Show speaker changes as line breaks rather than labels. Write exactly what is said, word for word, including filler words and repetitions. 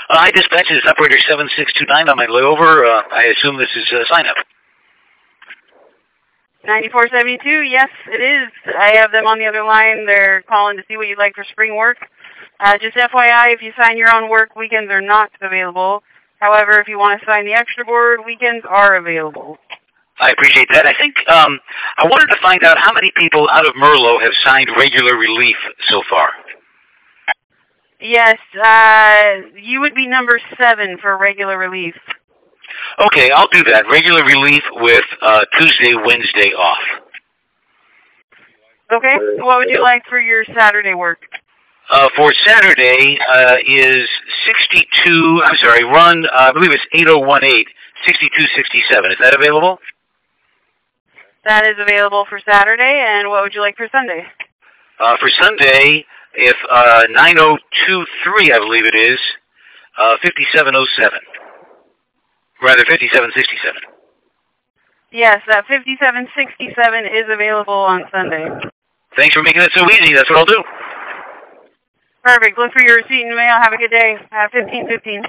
Uh, hi, dispatch. This is operator seven six two nine on my layover. Uh, I assume this is a sign-up.
ninety-four seventy-two, yes, it is. I have them on the other line. They're calling to see what you'd like for spring work. Uh, just F Y I, if you sign your own work, weekends are not available. However, if you want to sign the extra board, weekends are available.
I appreciate that. I think um, I wanted to find out how many people out of Merlot have signed regular relief so far.
Yes, uh, you would be number seven for regular relief.
Okay, I'll do that. Regular relief with uh, Tuesday, Wednesday off.
Okay, what would you like for your Saturday work?
Uh, for Saturday uh, is sixty-two, I'm sorry, run, uh, I believe it's eight oh one eight, sixty-two sixty-seven. Is that available?
That is available for Saturday, and what would you like for Sunday?
Uh, for Sunday, if uh, nine oh two three, I believe it is, uh, fifty-seven oh seven. Rather, fifty-seven sixty-seven.
Yes, that fifty-seven sixty-seven is available on Sunday.
Thanks for making it so easy. That's what I'll do.
Perfect. Look for your receipt in the mail. Have a good day. Have fifteen fifteen.